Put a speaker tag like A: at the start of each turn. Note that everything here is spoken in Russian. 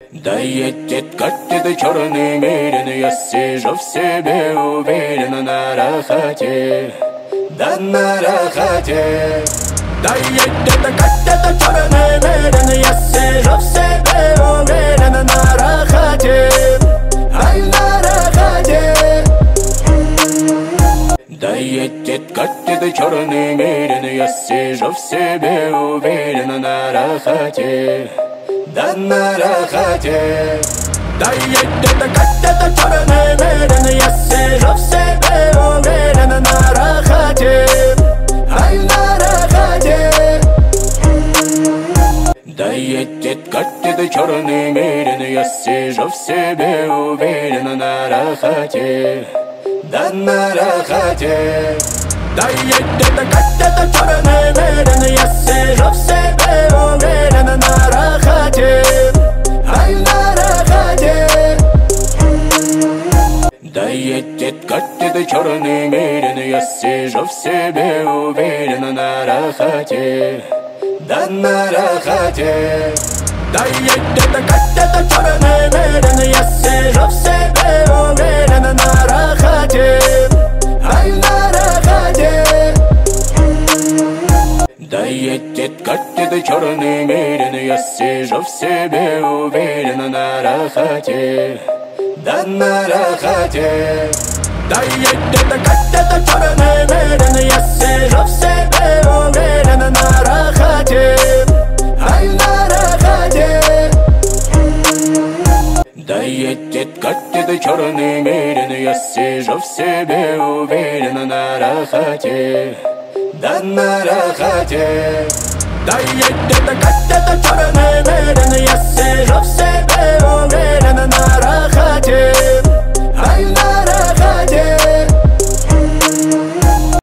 A: Да едет катит черный мерин, я сижу в себе уверенно на рахате, да на рахате. Да едет катит черный мерин, я сижу в себе уверенно на рахате, ай на рахате. Да едет катит черный мерин, я сижу в себе уверенно на рахате, да на рахате. Да едет катит черный мерин, я сижу в себе уверенно на рахате, ай на рахате. Да едет катит черный мерин, я сижу в себе уверенно на рахате, да на рахате. Да едет катит черный мерин, я сижу в себе уверенно на рахате, ай на рахате. Да едет катит черный мерин, я сижу в себе уверенно на рахате, да на рахате. Да едет катит черный мерин, я сижу в себе уверенно на рахате, ай на рахате. Да едет катит черный мерин, я сижу в себе уверенно на рахате, да на рахате. Да едет катит черный мерин, я сижу в себе уверенно на рахате, ай на рахате. Да едет катит черный мерин, я сижу в себе уверенно на рахате, да на рахате. Да едет катит черный мерин, я сижу в себе